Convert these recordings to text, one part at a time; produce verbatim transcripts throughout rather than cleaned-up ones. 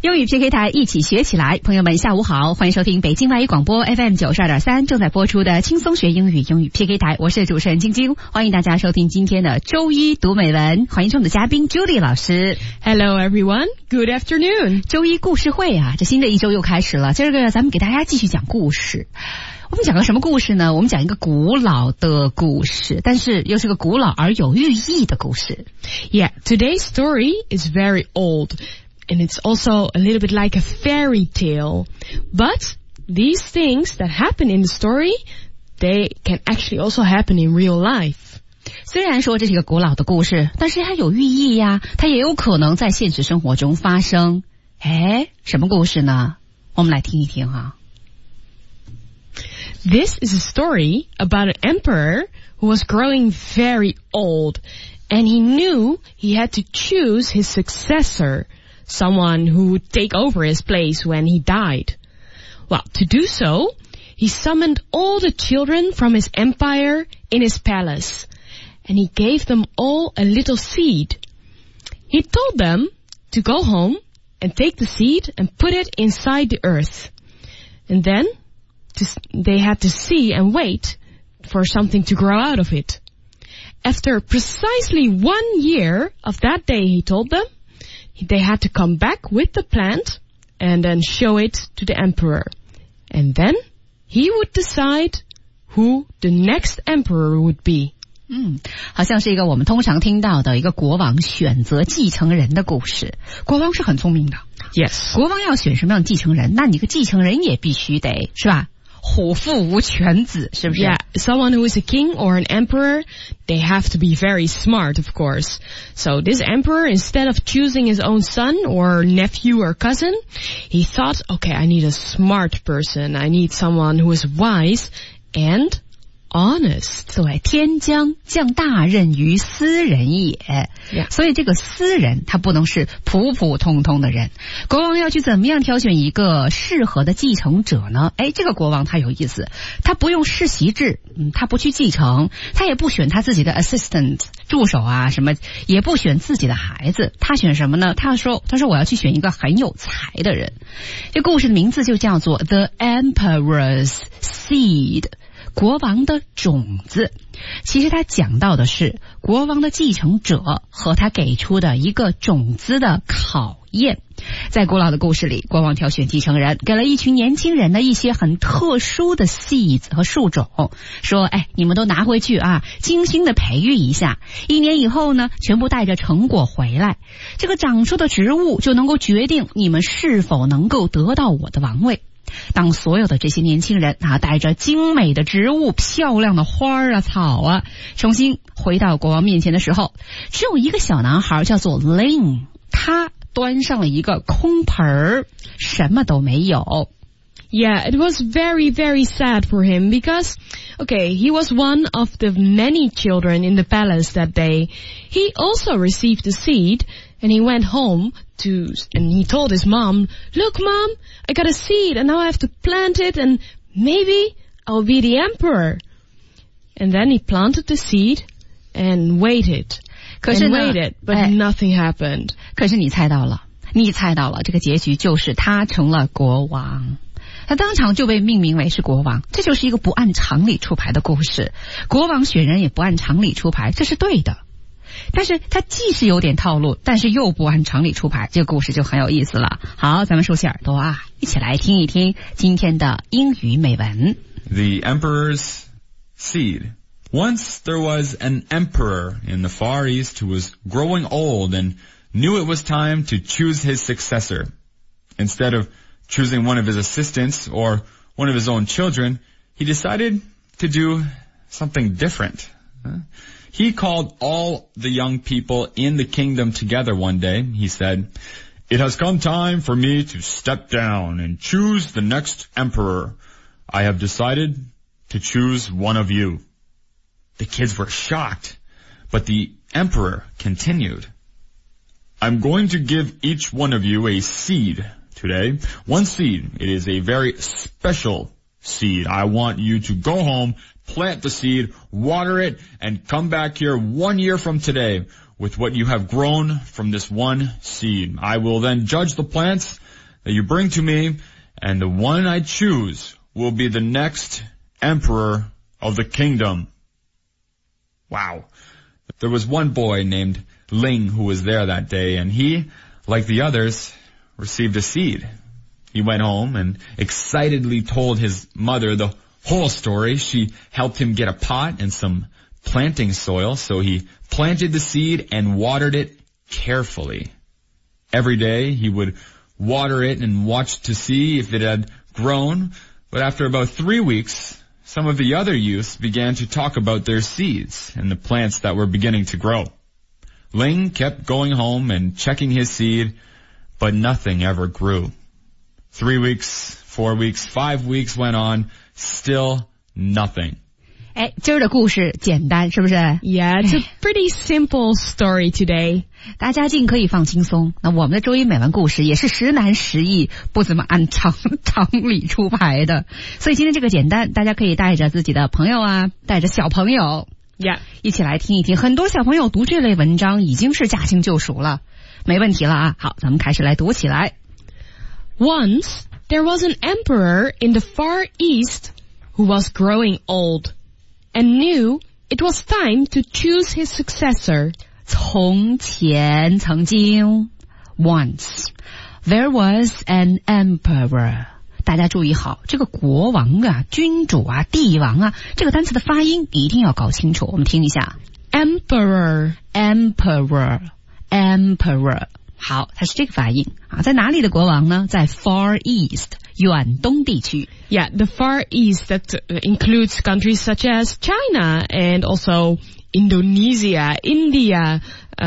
英语 P K 台一起学起来，朋友们下午好，欢迎收听北京外语广播 F M 九十二点三正在播出的轻松学英语英语 P K 台，我是主持人晶晶，欢迎大家收听今天的周一读美文，欢迎我们的嘉宾 Julie 老师。 Hello everyone, good afternoon. 周一故事会啊，这新的一周又开始了，今儿个咱们给大家继续讲故事。我们讲个什么故事呢？我们讲一个古老的故事，但是又是个古老而有寓意的故事。 Yeah, today's story is very old.And it's also a little bit like a fairy tale. But these things that happen in the story, they can actually also happen in real life. 虽然说这是一个古老的故事，但是它有寓意呀，它也有可能在现实生活中发生。哎，什么故事呢？我们来听一听哈。 This is a story about an emperor who was growing very old, and he knew he had to choose his successor.Someone who would take over his place when he died. Well, to do so, he summoned all the children from his empire in his palace, and he gave them all a little seed. He told them to go home and take the seed and put it inside the earth. And then to, they had to see and wait for something to grow out of it. After precisely one year of that day, he told them,They had to come back with the plant and then show it to the emperor. And then he would decide who the next emperor would be. 嗯，好像是一个我们通常听到的一个国王选择继承人的故事。国王是很聪明的。 Yes. 国王要选什么样的继承人，那你个继承人也必须得，是吧？虎父无犬子，是不是？ Yeah, someone who is a king or an emperor, they have to be very smart, of course. So this emperor, instead of choosing his own son or nephew or cousin, he thought, okay, I need a smart person. I need someone who is wise and honest. 对，天将降大任于斯人也。 Yeah. 所以这个斯人他不能是普普通通的人。国王要去怎么样挑选一个适合的继承者呢？哎，这个国王他有意思，他不用世袭制，嗯，他不去继承，他也不选他自己的 assistant 助手啊什么，也不选自己的孩子，他选什么呢？他说他说我要去选一个很有才的人。这故事的名字就叫做 The Emperor's Seed，国王的种子。其实他讲到的是国王的继承者和他给出的一个种子的考验。在古老的故事里，国王挑选继承人，给了一群年轻人的一些很特殊的 seeds 和树种，说哎，你们都拿回去啊，精心的培育一下，一年以后呢，全部带着成果回来，这个长出的植物就能够决定你们是否能够得到我的王位。当所有的这些年轻人啊，带着精美的植物、漂亮的花啊、草啊，重新回到国王面前的时候，只有一个小男孩叫做 Lin， 他端上了一个空盆儿，什么都没有。 Yeah, it was very, very sad for him because, okay, he was one of the many children in the palace that day. He also received the seed and he went home to, and he told his mom, look mom, I got a seed and now I have to plant it and maybe I'll be the emperor. And then he planted the seed and waited. 可是 and waited, but 哎 nothing happened. 可是你猜到了，你猜到了，这个结局就是他成了国王。他当场就被命名为是国王，这就是一个不按常理出牌的故事。国王选人也不按常理出牌，这是对的。但是他既是有点套路，但是又不按常理出牌，这个故事就很有意思了。好，咱们竖起耳朵啊，一起来听一听今天的英语美文。 The Emperor's Seed. Once there was an emperor in the Far East who was growing old and knew it was time to choose his successor. Instead of choosing one of his assistants or one of his own children, he decided to do something different. He called all the young people in the kingdom together one day. He said, "It has come time for me to step down and choose the next emperor. I have decided to choose one of you." The kids were shocked, but the emperor continued, "I'm going to give each one of you a seed today. One seed. It is a very special seed. I want you to go home, plant the seed, water it, and come back here one year from today with what you have grown from this one seed. I will then judge the plants that you bring to me, and the one I choose will be the next emperor of the kingdom. Wow. There was one boy named Ling who was there that day, and he, like the others, received a seed. He went home and excitedly told his mother the whole story. She helped him get a pot and some planting soil, so he planted the seed and watered it carefully. Every day he would water it and watch to see if it had grown, but after about three weeks, some of the other youths began to talk about their seeds and the plants that were beginning to grow. Ling kept going home and checking his seed, but nothing ever grew. Three weeks, four weeks, five weeks went on, still nothing. 哎，今儿的故事简单，是不是？ Yeah, it's a pretty simple story today. 大家尽可以放轻松。那我们的周一美文故事也是时难时易，不怎么按常常理出牌的。所以今天这个简单，大家可以带着自己的朋友啊，带着小朋友， Yeah, 一起来听一听。很多小朋友读这类文章已经是驾轻就熟了，没问题了啊。好，咱们开始来读起来。 Once there was an emperor in the Far East who was growing old and knew it was time to choose his successor. 从前曾经 once there was an emperor. 大家注意好，这个国王啊、君主啊、帝王啊，这个单词的发音一定要搞清楚。我们听一下 Emperor, emperor, emperor. 好，它是这个发音啊。在哪里的国王呢？在 Far East, 远东地区。 yeah, the Far East that includes countries such as China and also Indonesia, India,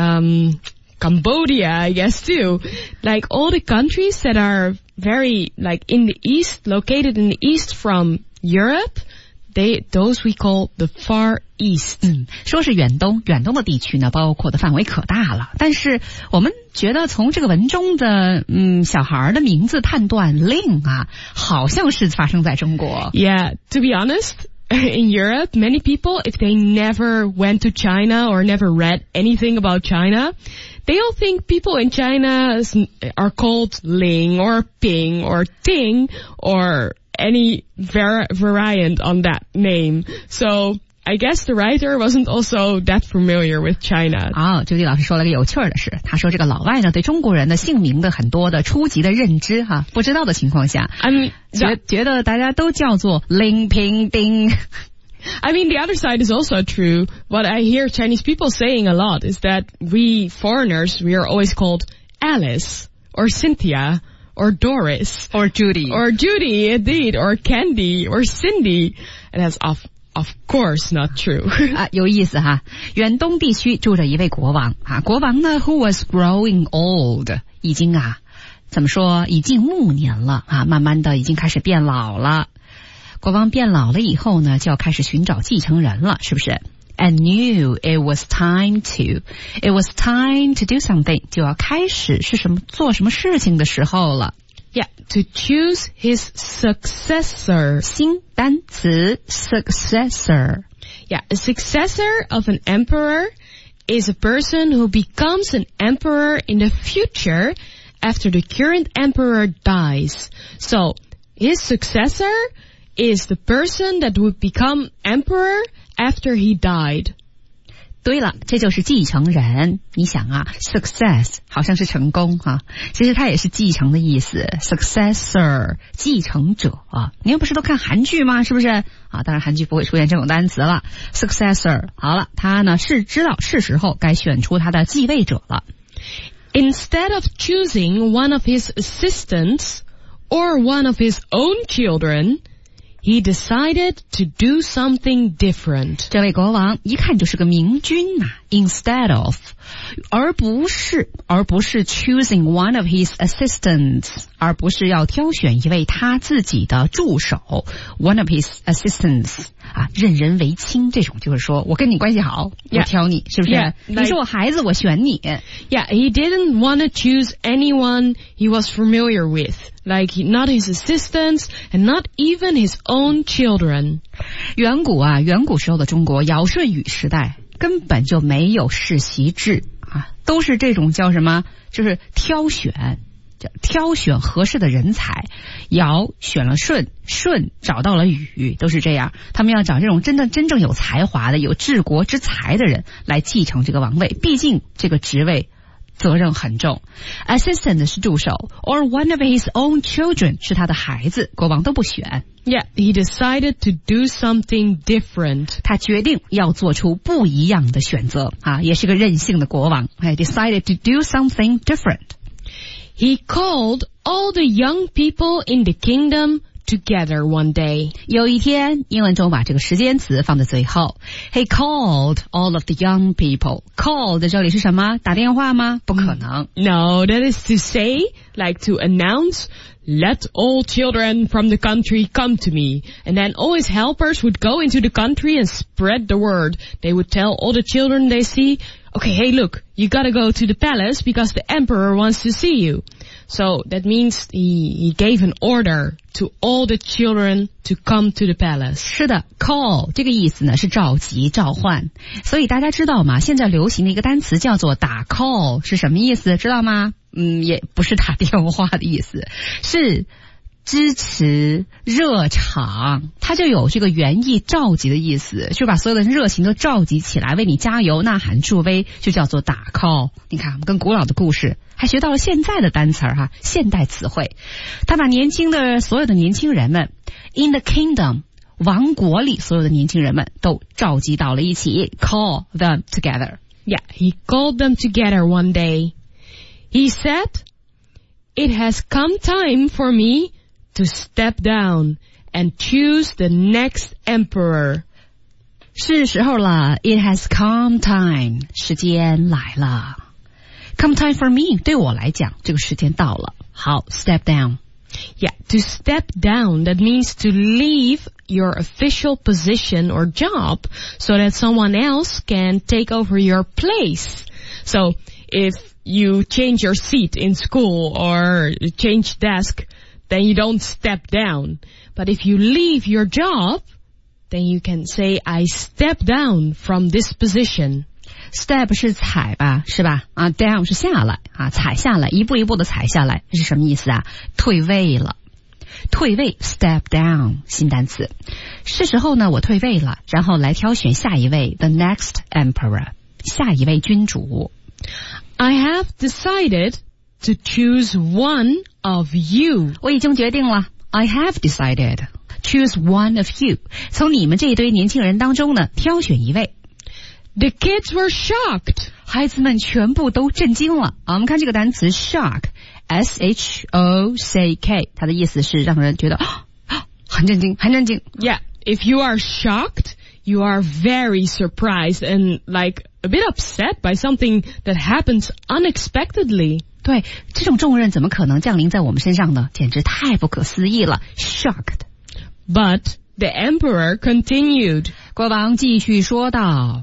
um, Cambodia, I guess too. Like all the countries that are very like in the east, located in the east from Europe, they those we call the Far East. 嗯，说是远东，远东的地区呢，包括的范围可大了。但是我们觉得从这个文中的嗯小孩的名字判断 Ling 啊，好像是发生在中国。 Yeah, to be honest, in Europe, many people, if they never went to China or never read anything about China, they all think people in China are called Ling or Ping or Ting or any var- variant on that name. So I guess the writer wasn't also that familiar with China. 啊，周迪老师说了个有趣儿的事，他说这个老外呢对中国人的姓名的很多的初级的认知哈、啊，不知道的情况下， I mean, 觉 that, 觉得大家都叫做 Ling Ping Ding。 I mean, the other side is also true. What I hear Chinese people saying a lot is that we foreigners, we are always called Alice or Cynthia or Doris or Judy or Judy, indeed, or Candy or Cindy. And that's off. Of course not true. 啊，有意思哈。远东地区住着一位国王啊，国王呢 who was growing old， 已经啊怎么说已经暮年了啊，慢慢的已经开始变老了。国王变老了以后呢，就要开始寻找继承人了，是不是？ And knew it was time to, it was time to do something， 就要开始是什么做什么事情的时候了。 Yeah, to choose his successor. 新单词 successor. Yeah, a successor of an emperor is a person who becomes an emperor in the future after the current emperor dies. So, his successor is the person that would become emperor after he died. 对了，这就是继承人。你想啊 success 好像是成功哈、啊，其实它也是继承的意思。successor 继承者啊，你又不是都看韩剧吗？是不是啊？当然韩剧不会出现这种单词了。successor 好了，他呢是知道是时候该选出他的继位者了。 Instead of choosing one of his assistants or one of his own children, he decided to do something different. 这位国王一看就是个明君呐、啊、，instead of， 而不是而不是 choosing one of his assistants， 而不是要挑选一位他自己的助手 ，one of his assistants 啊，任人唯亲这种，就是说我跟你关系好， Yeah. 我挑你，是不是？ Yeah, like, 你是我孩子，我选你。 Yeah, he didn't want to choose anyone he was familiar with. Like, not his assistants and not even his own children. 远古啊，远古时候的中国尧舜禹时代根本就没有世袭制啊，都是这种叫什么？就是挑选。挑选合适的人才，尧选了舜，舜找到了禹，都是这样。他们要找这种真的真正有才华的、有治国之才的人来继承这个王位，毕竟这个职位责任很重。Assistant 是助手 ，or one of his own children 是他的孩子，国王都不选。 Yeah, he decided to do something different. 他决定要做出不一样的选择啊，也是个任性的国王。哎 ，decided to do something different.He called all the young people in the kingdom together one day. 有一天，英文中把这个时间词放在最后。He called all of the young people. Call 在这里是什么？打电话吗？不可能。 No, that is to say, like to announce, let all children from the country come to me. And then all his helpers would go into the country and spread the word. They would tell all the children they see,Okay, hey, look, you gotta go to the palace because the emperor wants to see you. So that means he, he gave an order to all the children to come to the palace. 是的 ，call 这个意思呢是召集、召唤。所以大家知道吗？现在流行的一个单词叫做打 call 是什么意思？知道吗？嗯，也不是打电话的意思，是支持热场，它就有这个原意召集的意思，就把所有的热情都召集起来，为你加油呐喊助威，就叫做打 call。你看，我们跟古老的故事还学到了现在的单词哈，现代词汇。他把年轻的所有的年轻人们 in the kingdom 王国里所有的年轻人们都召集到了一起 ，call them together. Yeah, he called them together one day. He said, "It has come time for me.To step down and choose the next emperor. 是时候了 It has come time. 时间来了 Come time for me. 对我来讲，这个时间到了。好 step down. Yeah, to step down, that means to leave your official position or job so that someone else can take over your place. So, if you change your seat in school or change desk,then you don't step down. But if you leave your job, then you can say, I step down from this position. Step 是踩吧，是吧？啊 down 是下来啊，踩下来，一步一步的踩下来，这是什么意思啊？退位了。退位 step down 新单词。是时候呢，我退位了，然后来挑选下一位 the next emperor 下一位君主。 I have decided to choose one of you. 我已经决定了 I have decided. Choose one of you. 从你们这一堆年轻人当中呢，挑选一位。 The kids were shocked. 孩子们全部都震惊了啊！我们看这个单词 shock, S H O C K, 它的意思是让人觉得啊，很震惊，很震惊。 Yeah, if you are shocked, you are very surprised and like a bit upset by something that happens unexpectedly. 对，这种重任怎么可能降临在我们身上呢？简直太不可思议了 ，shocked. But the emperor continued. 国王继续说道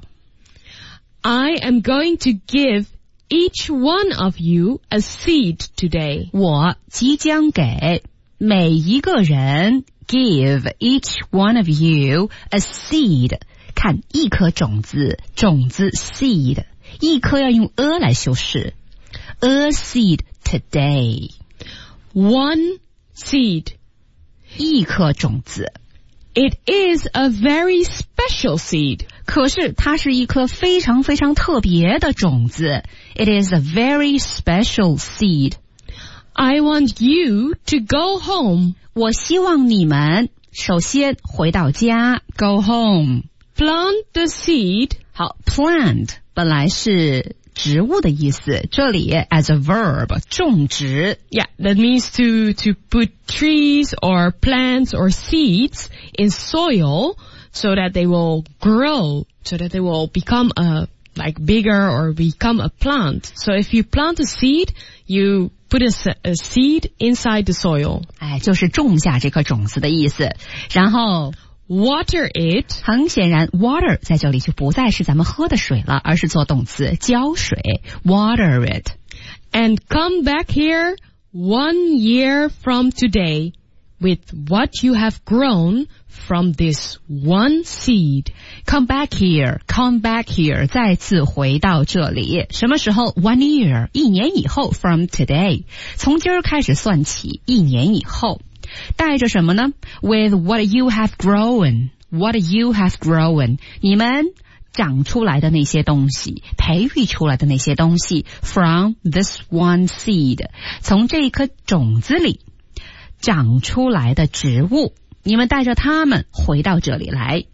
I am going to give each one of you a seed today. 我即将给每一个人 give each one of you a seed. 看一颗种子，种子 seed， 一颗要用 a 来修饰。A seed today. One seed. 一颗种子。 It is a very special seed. 可是它是一颗非常非常特别的种子。It is a very special seed. I want you to go home. 我希望你们首先回到家 ，go home. Plant the seed. 好 ，plant 本来是植物的意思，这里 as a verb 种植。 Yeah, that means to to put trees or plants or seeds in soil so that they will grow, so that they will become a like bigger or become a plant. So if you plant a seed, you put a, a seed inside the soil. 哎，就是种下这颗种子的意思。然后 water it. 很显然 water 在这里就不再是咱们喝的水了，而是做动词浇水 water it. And come back here one year from today with what you have grown from this one seed. Come back here, come back here, 再次回到这里。什么时候 ？One year， 一年以后 from today， 从今儿开始算起，一年以后。带着什么呢 ？With what you have grown, what you have grown， 你们长出来的那些东西，培育出来的那些东西 from this one seed， 从这一颗种子里长出来的植物，你们带着它们回到这里来。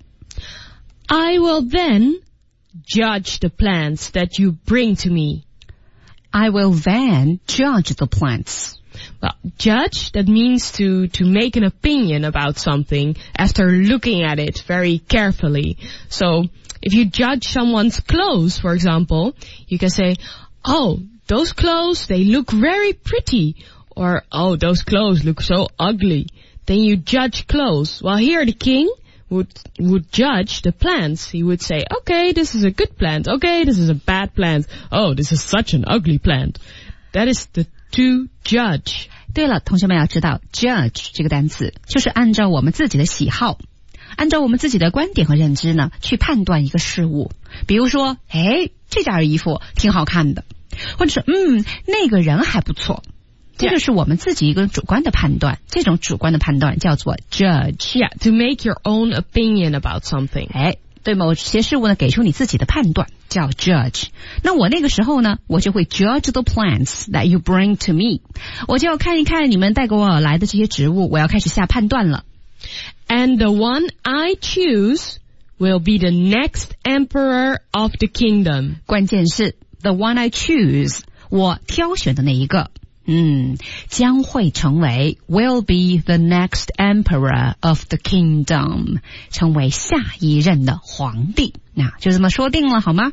I will then judge the plants that you bring to me. I will then judge the plants. Well, judge, that means to, to make an opinion about something after looking at it very carefully. So, if you judge someone's clothes, for example, you can say, oh, those clothes, they look very pretty. Or, oh, those clothes look so ugly. Then you judge clothes. While here the king would would judge the plants. He would say, okay, this is a good plant. Okay, this is a bad plant. Oh, this is such an ugly plant. That is the to judge. 对了，同学们要知道 judge 这个单词就是按照我们自己的喜好，按照我们自己的观点和认知呢去判断一个事物。比如说，哎，这件衣服挺好看的，或者是嗯，那个人还不错。这就是我们自己一个主观的判断，这种主观的判断叫做 judge. Yeah, to make your own opinion about something. 哎，对某些事物呢给出你自己的判断叫 judge. 那我那个时候呢，我就会 judge the plants that you bring to me. 我就要看一看你们带给我来的这些植物，我要开始下判断了。 And the one I choose will be the next emperor of the kingdom. 关键是 the one I choose， 我挑选的那一个。嗯，将会成为 will be the next emperor of the kingdom， 成为下一任的皇帝。那就这么说定了，好吗？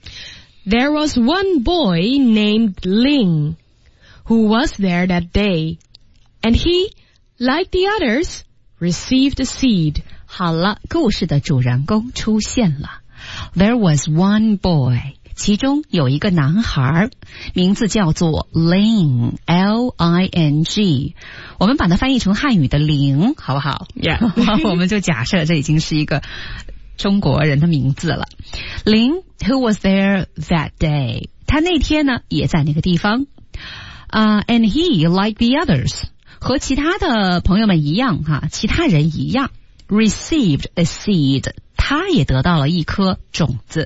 There was one boy named Ling who was there that day, and he, like the others, received a seed. 好了，故事的主人公出现了。There was one boy。其中有一个男孩，名字叫做 Ling, L I N G， 我们把它翻译成汉语的灵，好不好？ Yeah. 我们就假设这已经是一个中国人的名字了。Ling, who was there that day， 他那天呢也在那个地方。Uh, and he, like the others， 和其他的朋友们一样哈，其他人一样 ，received a seed， 他也得到了一颗种子。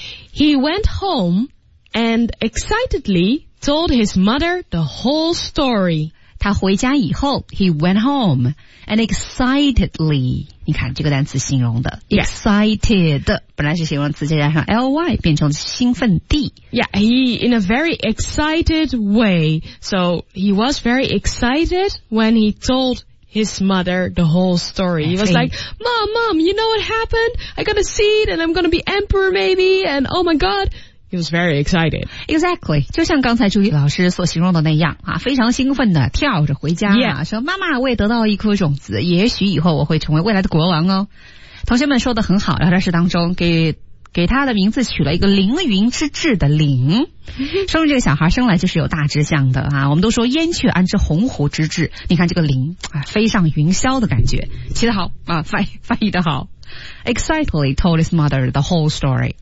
He went home and excitedly told his mother the whole story. 他回家以后 he went home and excitedly， 你看这个单词形容的 Yeah. excited 本来是形容词，再加上 ly 变成兴奋地。 Yeah, he in a very excited way. So he was very excited when he told his mother the whole story. He was like, Mom, Mom, you know what happened? I got a seed and I'm going to be emperor maybe. And oh my God, he was very excited. Exactly. 就像刚才朱毅老师所形容的那样啊，非常兴奋的跳着回家、 yeah. 啊，说妈妈，我也得到一颗种子，也许以后我会成为未来的国王哦。同学们说的很好，聊天室当中给给他的名字取了一个凌云之志的凌，说明这个小孩生来就是有大志向的啊。我们都说燕雀安知鸿鹄之志，你看这个凌啊，飞上云霄的感觉，起得好啊，翻翻译得好。Excitedly told his mother the whole story.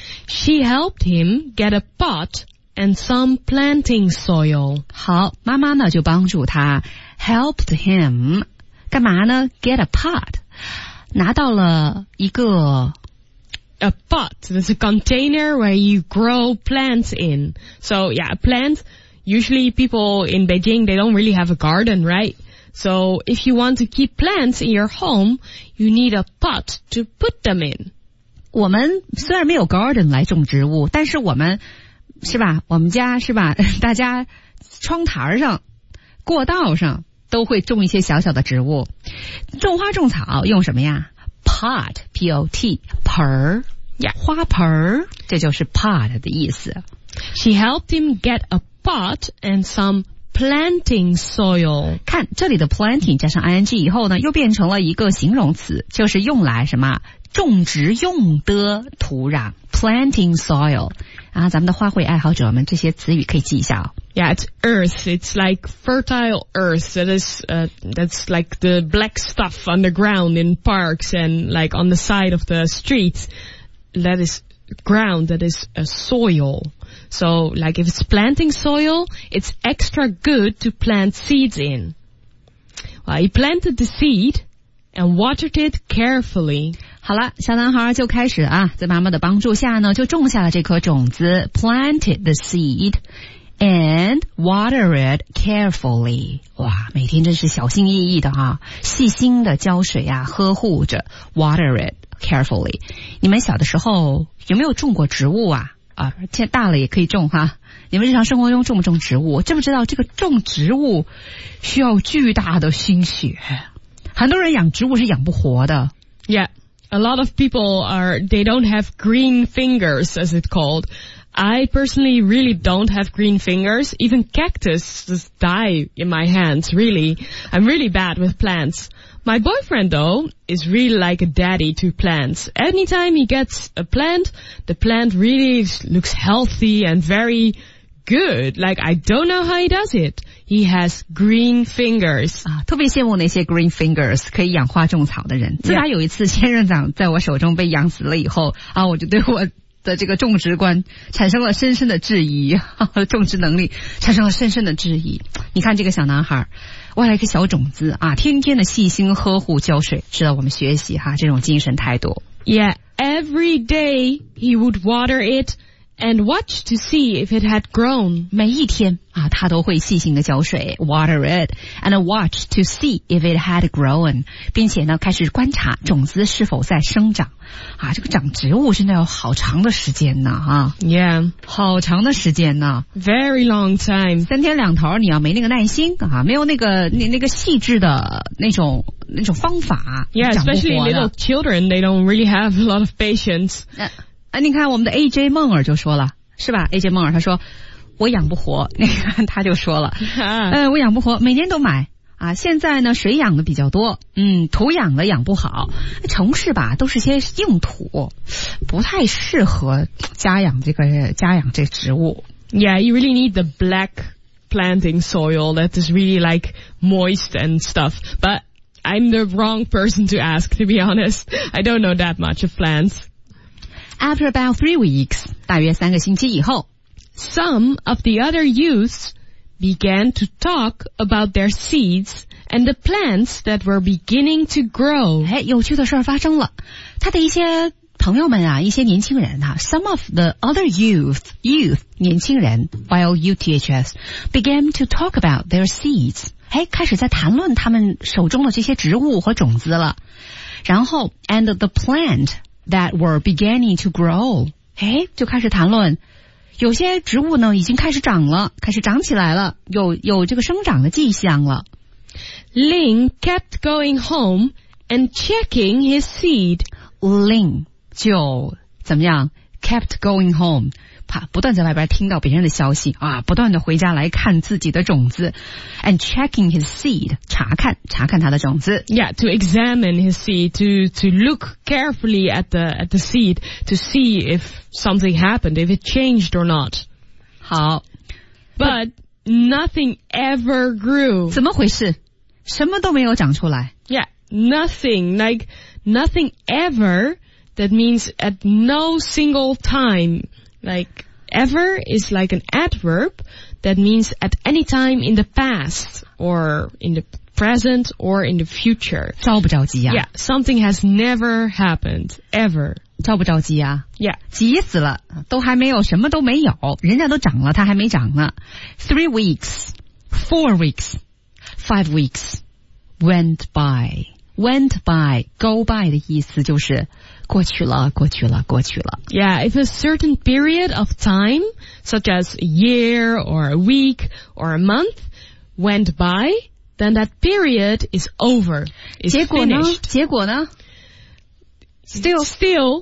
She helped him get a pot and some planting soil. 好，妈妈呢就帮助他 helped him 干嘛呢 ？Get a pot， 拿到了一个。 A pot. That's a container where you grow plants in. So yeah, a plant, usually people in Beijing, they don't really have a garden, right? So if you want to keep plants in your home, you need a pot to put them in. 我们虽然没有 garden 来种植物，但是我们是吧？我们家是吧？大家窗台上、过道上都会种一些小小的植物。种花种草用什么呀？Pot, P O T, 盆儿，呀，花盆儿，这就是 pot 的意思。 She helped him get a pot and some planting soil. 看这里的 planting 加上 ing 以后呢，又变成了一个形容词，就是用来什么种植用的土壤 planting soil 啊，咱们的花卉爱好者们这些词语可以记一下哦。 Yeah, it's earth. It's like fertile earth. That is, uh, that's like the black stuff on the ground in parks and like on the side of the street. That is ground. That is a soil. So like if it's planting soil, it's extra good to plant seeds in. Well, he planted the seed and watered it carefully. 好了，小男孩就开始啊，在妈妈的帮助下呢，就种下了这颗种子 ，planted the seed and water it carefully。哇，每天真是小心翼翼的哈，细心的浇水啊，呵护着 water it carefully。你们小的时候有没有种过植物啊？啊，现在大了也可以种哈。你们日常生活中种不种植物？知不知道这个种植物需要巨大的心血？很多人养植物是养不活的。 Yeah. A lot of people are, they don't have green fingers, as it's called. I personally really don't have green fingers. Even cactus just die in my hands, really. I'm really bad with plants. My boyfriend, though, is really like a daddy to plants. Anytime he gets a plant, the plant really looks healthy and very good. Like, I don't know how he does it. He has green fingers. 啊，特别羡慕那些 green fingers 可以养花种草的人。自打有一次仙人掌在我手中被养死了以后啊，我就对我的这个种植观产生了深深的质疑，呵呵，种植能力产生了深深的质疑。你看这个小男孩，挖了一颗小种子啊，天天的细心呵护浇水，值得我们学习哈，这种精神态度。 Yeah, every day he would water it.And watch to see if it had grown. 每一天啊，他都会细心的浇水 ，water it, and watch to see if it had grown， 并且呢，开始观察种子是否在生长。啊，这个长植物真的要好长的时间呢，啊 ，Yeah， 好长的时间呢 ，Very long time， 三天两头，你要没那个耐心啊，没有那个那那个细致的那种那种方法 ，Yeah， especially little children, they don't really have a lot of patience. 啊，你看我们的 A J 梦儿就说了，是吧 ？A J 梦儿他说我养不活，那个他就说了，呃，我养不活，每年都买啊。现在呢，水养的比较多，嗯，土养的养不好。城市吧，都是些硬土，不太适合家养这个家养这植物。 Yeah, you really need the black planting soil that is really like moist and stuff. But I'm the wrong person to ask, to be honest. I don't know that much of plants.After about three weeks, 大约三个星期以后 some of the other youths began to talk about their seeds and the plants that were beginning to grow. 哎，有趣的事儿发生了。他的一些朋友们啊，一些年轻人啊 some of the other youth, youth, 年轻人 Y O U T H S, began to talk about their seeds. 哎，开始在谈论他们手中的这些植物和种子了。然后 and the plant,that were beginning to grow. 哎，就开始谈论，有些植物呢已经开始长了，开始长起来了，有有这个生长的迹象了。 Ling kept going home and checking his seed. Ling 就怎么样 ？kept going home. 怕不断在外边听到别人的消息啊，不断的回家来看自己的种子 ，and checking his seed 查看查看他的种子 ，yeah to examine his seed to to look carefully at the at the seed to see if something happened if it changed or not. 好 ，but nothing ever grew. 怎么回事？什么都没有长出来 ？Yeah, nothing like nothing ever. That means at no single time.Like, ever is like an adverb that means at any time in the past or in the present or in the future. 着不着急呀 Yeah, something has never happened, ever. 着不着急呀 Yeah. 急死了，都还没有，什么都没有，人家都长了，他还没长呢。Three weeks, four weeks, five weeks went by. Went by, go by 的意思就是过去了，过去了，过去了。 Yeah, if a certain period of time, such as a year or a week or a month, went by, then that period is over. Is 结果呢？ finished. 结果呢 Still, still,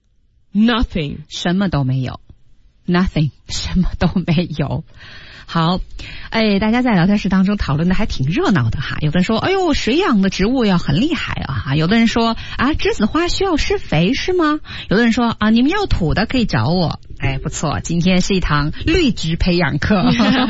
nothing. 什么都没有 ，nothing， 什么都没有。好，哎，大家在聊天室当中讨论的还挺热闹的哈。有的人说，哎呦，水养的植物要很厉害啊。有的人说，啊，栀子花需要施肥是吗？有的人说，啊，你们要土的可以找我。 哎，不错，今天是一堂绿植培养课。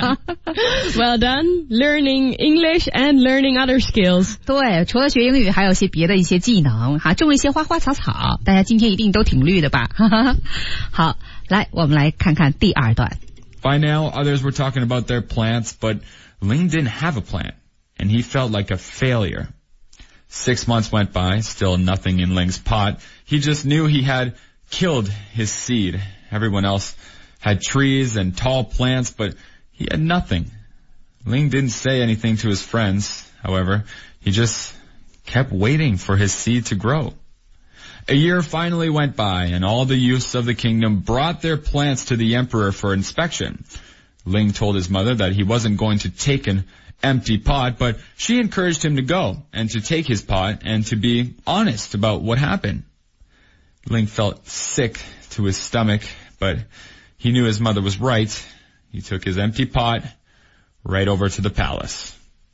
Well done, learning English and learning other skills. 对，除了学英语，还有些别的一些技能哈，种一些花花草草，大家今天一定都挺绿的吧？好，来，我们来看看第二段。 By now, others were talking about their plants, but Ling didn't have a plant, and he felt like a failure. Six months went by, still nothing in Ling's pot. He just knew he had killed his seed. Everyone else had trees and tall plants, but he had nothing. Ling didn't say anything to his friends, however. He just kept waiting for his seed to grow. A year finally went by, and all the youths of the kingdom brought their plants to the emperor for inspection. Ling told his mother that he wasn't going to take an empty pot, but she encouraged him to go and to take his pot and to be honest about what happened. Ling felt sick to his stomach, but he knew his mother was right. He took his empty pot right over to the palace.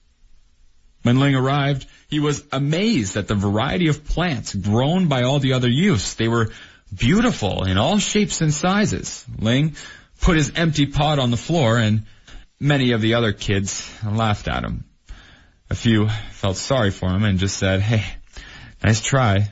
When Ling arrived, he was amazed at the variety of plants grown by all the other youths. They were beautiful in all shapes and sizes. Ling put his empty pot on the floor, and many of the other kids laughed at him. A few felt sorry for him and just said, "Hey, nice try."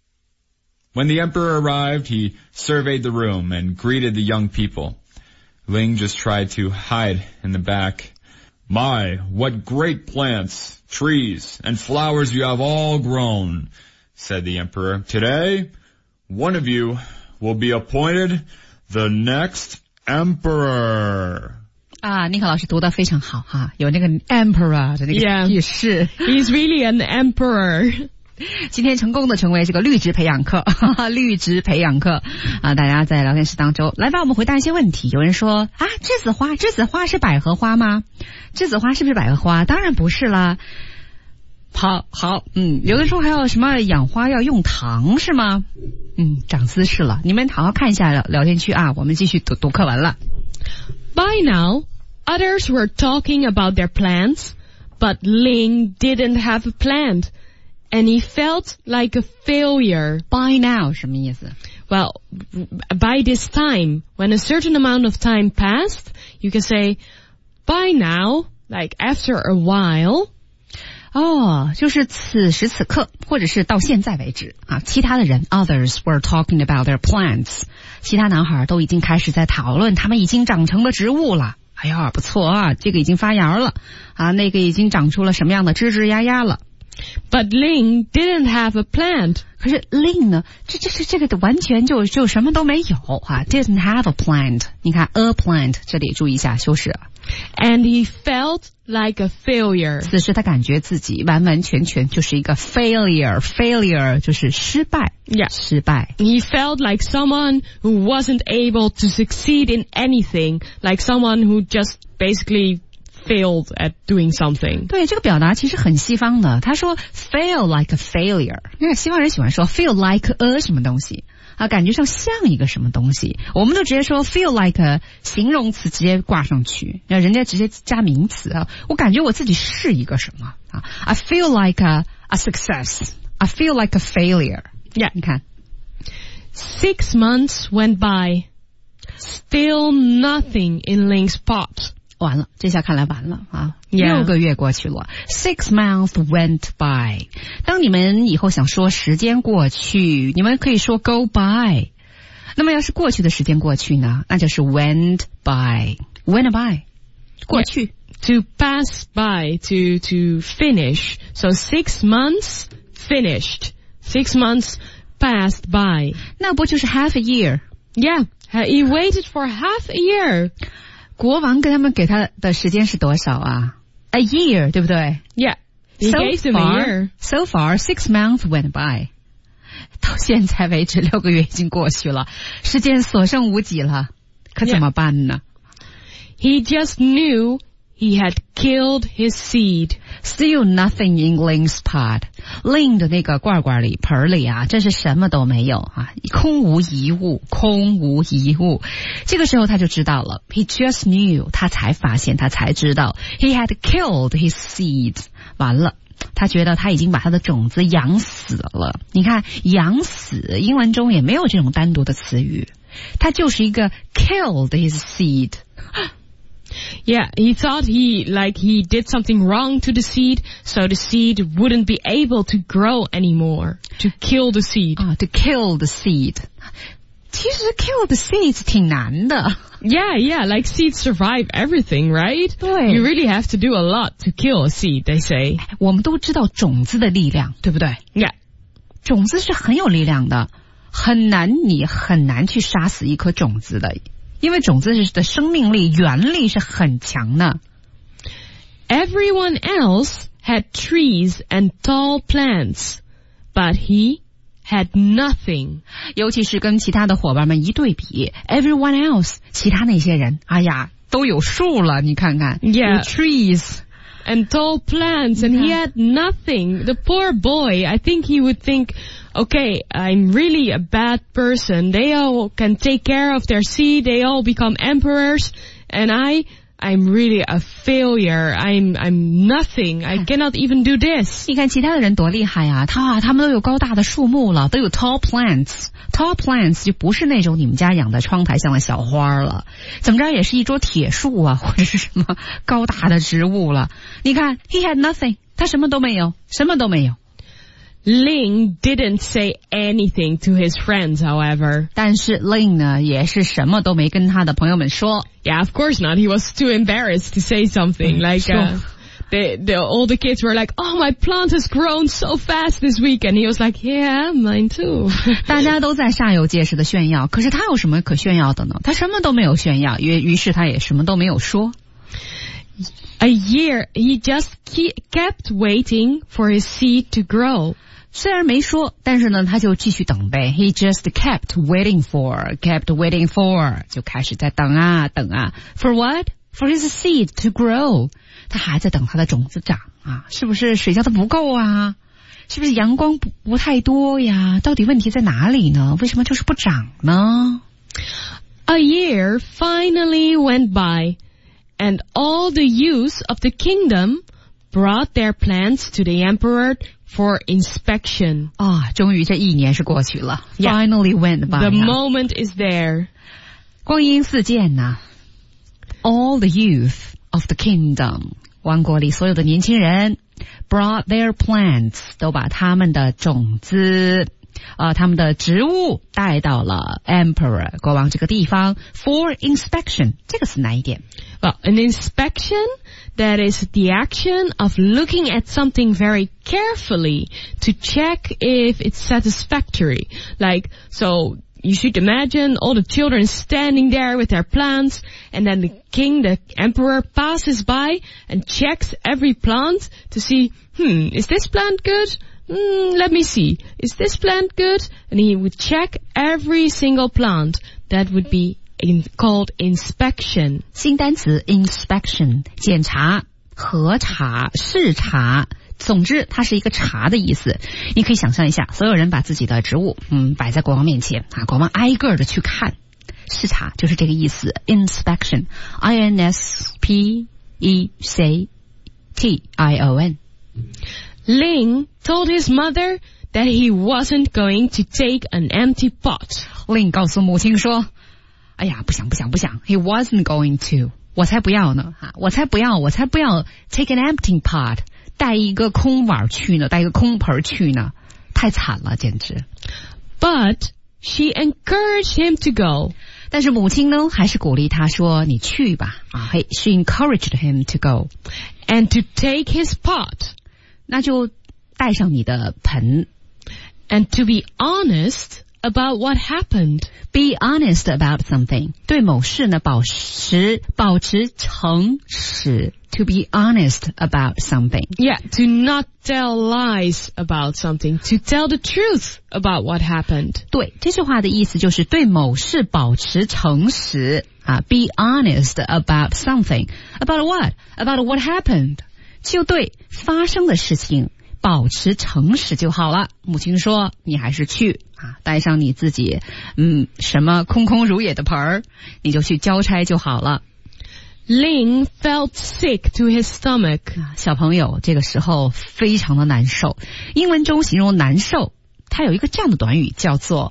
When the emperor arrived, he surveyed the room and greeted the young people. Ling just tried to hide in the back. "My, what great plants, trees, and flowers you have all grown," said the emperor. "Today, one of you will be appointed the next emperor." 啊，尼克老师读得非常好哈，有那个 emperor 的那个意识。 Yeah, he's really an emperor. 今天成功的成为这个绿植培养课，绿植培养课啊！大家在聊天室当中来吧，我们回答一些问题。有人说啊，栀子花，栀子花是百合花吗？栀子花是不是百合花？当然不是啦。好好，嗯，有的时候还有什么养花要用糖是吗？嗯，长姿势了。你们好好看一下聊聊天区啊，我们继续读读课文了。 By now, others were talking about their plants, but Ling didn't have a plant, and he felt like a failure. By now 什么意思？ Well, by this time, when a certain amount of time passed, you can say, by now, like after a while. 哦，就是此时此刻，或者是到现在为止啊。其他的人 ，others were talking about their plants。其他男孩都已经开始在讨论他们已经长成的植物了。哎呀，不错啊，这个已经发芽了啊，那个已经长出了什么样的枝枝丫丫了。 But Ling didn't have a plant. 可是 Ling 呢？这这这这个完全就就什么都没有啊 ！Didn't have a plant。你看 a plant 这里注意一下修饰。 And he felt like a failure. 此时他感觉自己完完全全就是一个 failure。failure 就是失败。 Yeah. 失败。 He felt like someone who wasn't able to succeed in anything, like someone who just basically failed at doing something. 对，这个表达其实很西方的。他说 feel like a failure， 那个西方人喜欢说 feel like a 什么东西啊，感觉上像一个什么东西。我们都直接说 feel like a 形容词直接挂上去，那人家直接加名词啊。我感觉我自己是一个什么啊 ？I feel like a a success. I feel like a failure. Yeah. 你看 Six months went by. Still nothing in Ling's pot. 完了，这下看来完了啊！ Yeah. 六个月过去了 ，six months went by。当你们以后想说时间过去，你们可以说 go by。那么要是过去的时间过去呢，那就是 went by。went by， 过去。 Yeah. To pass by, to to finish. So six months finished. Six months passed by. 那不就是 half a year？ Yeah, he waited for half a year. 国王跟他们给他的时间是多少啊 ？A year， 对不对 ？Yeah, he so gave them a far, year. So far, six months went by. 到现在为止，六个月已经过去了，时间所剩无几了，可怎么办呢？ He just knew he had killed his seed. Still nothing in Ling's pot. Ling 的那个罐罐里盆里啊，真是什么都没有啊，空无一物，空无一物。这个时候他就知道了 ，He just knew， 他才发现，他才知道 ，He had killed his seed。完了。他觉得他已经把他的种子养死了。你看，养死，英文中也没有这种单独的词语。 他就是一个 killed his seed. Yeah, he thought he, like, he did something wrong to the seed, so the seed wouldn't be able to grow anymore. To kill the seed. 啊 to kill the seed. 其实 kill the seeds 挺难的。 Yeah, yeah, like seeds survive everything, right? 对。 You really have to do a lot to kill a seed, they say. 我们都知道种子的力量，对不对？ Yeah. 种子是很有力量的，很难，你很难去杀死一颗种子的。因为种子的生命力、原力是很强的。 Everyone else had trees and tall plants, but he had nothing. 尤其是跟其他的伙伴们一对比 ，everyone else， 其他那些人，哎呀，都有树了，你看看 Yeah. 有 trees and tall plants, and he had nothing. The poor boy, I think he would think, okay, I'm really a bad person. They all can take care of their seed. They all become emperors. And I, I'm really a failure. I'm, I'm nothing. I cannot even do this. 你看其他的人多厉害呀、啊！他他们都有高大的树木了，都有 tall plants。tall plants 就不是那种你们家养的窗台上的小花了，怎么着也是一株铁树啊，或者是什么高大的植物了。你看 ，he had nothing， 他什么都没有，什么都没有。 Ling didn't say anything to his friends, however. 但是 Ling 呢，也是什么都没跟他的朋友们说。 Yeah, of course not. He was too embarrassed to say something. Like, uh, the, the, all the kids were like, oh, my plant has grown so fast this week. And he was like, yeah, mine too. 大家都在煞有介事的炫耀，可是他有什么可炫耀的呢？他什么都没有炫耀，于于是他也什么都没有说。 A year, he just kept waiting for his seed to grow. 虽然没说，但是呢，他就继续等呗。He just kept waiting for, kept waiting for， 就开始在等啊等啊。For what? For his seed to grow。他还在等他的种子长啊，是不是水浇的不够啊？是不是阳光不不太多呀？到底问题在哪里呢？为什么就是不长呢？ A year finally went by, and all the youths of the kingdom brought their plants to the emperor for inspection. 啊，终于这一年是过去了。 Yeah. Finally went by. The moment is there. 光阴似箭呐、啊。All the youth of the kingdom， 王国里所有的年轻人 brought their plants， 都把他们的种子呃，他们的植物带到了 emperor 国王这个地方 for inspection。 这个是哪一点？ Well, an inspection, that is the action of looking at something very carefully to check if it's satisfactory. Like, so you should imagine all the children standing there with their plants, and then the king, the emperor, passes by and checks every plant to see, hmm, is this plant good? Hmm, let me see. Is this plant good? And he would check every single plant. That would be in, called inspection. 新单词 inspection， 检查、核查、视察。总之，它是一个查的意思。你可以想象一下，所有人把自己的植物，嗯，摆在国王面前啊，国王挨个的去看，视察就是这个意思。inspection, I N S P E C T I O N。 Ling told his mother that he wasn't going to take an empty pot. Ling 告诉母亲说：“哎呀，不想不想不想 ，He wasn't going to， 我才不要呢，哈，我才不要，我才不要 take an empty pot。”带一个空碗去呢，带一个空盆去呢，太惨了，简直。 But she encouraged him to go. 但是母亲呢，还是鼓励他说：“你去吧。”啊，嘿 ，she encouraged him to go and to take his pot. 那就带上你的盆 and to be honest about what happened. Be honest about something. 对某事呢，保持保持诚实。To be honest about something. Yeah, to not tell lies about something. To tell the truth about what happened. 对，这句话的意思就是对某事保持诚实啊。Be honest about something. About what? About what happened. 就对发生的事情保持诚实就好了。母亲说：“你还是去啊，带上你自己，嗯，什么空空如也的盆儿，你就去交差就好了。” Ling felt sick to his stomach. 小朋友这个时候非常的难受。英文中形容难受，它有一个这样的短语叫做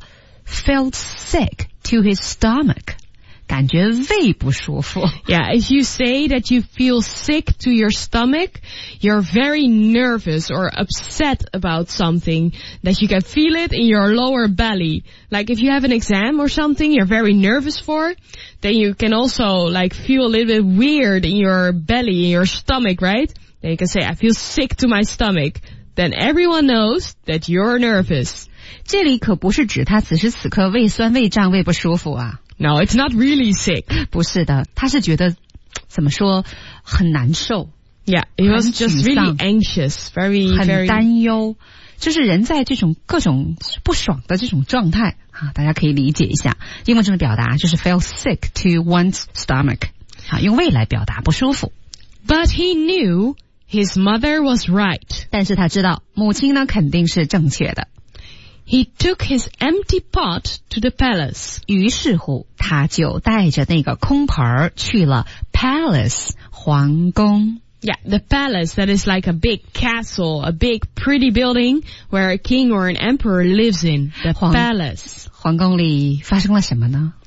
felt sick to his stomach. 感觉胃不舒服。 Yeah, if you say that you feel sick to your stomach, you're very nervous or upset about something, that you can feel it in your lower belly. Like if you have an exam or something you're very nervous for, then you can also like feel a little bit weird in your belly, in your stomach, right? Then you can say, I feel sick to my stomach. Then everyone knows that you're nervous. 这里可不是指他此时此刻胃酸胃胀胃不舒服啊。 No, it's not really sick. 不是的，他是觉得怎么说很难受。 Yeah, he was just really anxious, very, 很 very 担忧，就是人在这种各种不爽的这种状态啊，大家可以理解一下。英文中的表达就是 feel sick to one's stomach， 啊，用胃来表达不舒服。 But he knew his mother was right. 但是他知道母亲呢肯定是正确的。 He took his empty pot to the palace. 于是乎，他就带着那个空盆儿去了 palace 皇宫。 Yeah, the palace that is like a big castle, a big pretty building where a king or an emperor lives in. The 皇 palace. 皇宫里发生了什么呢？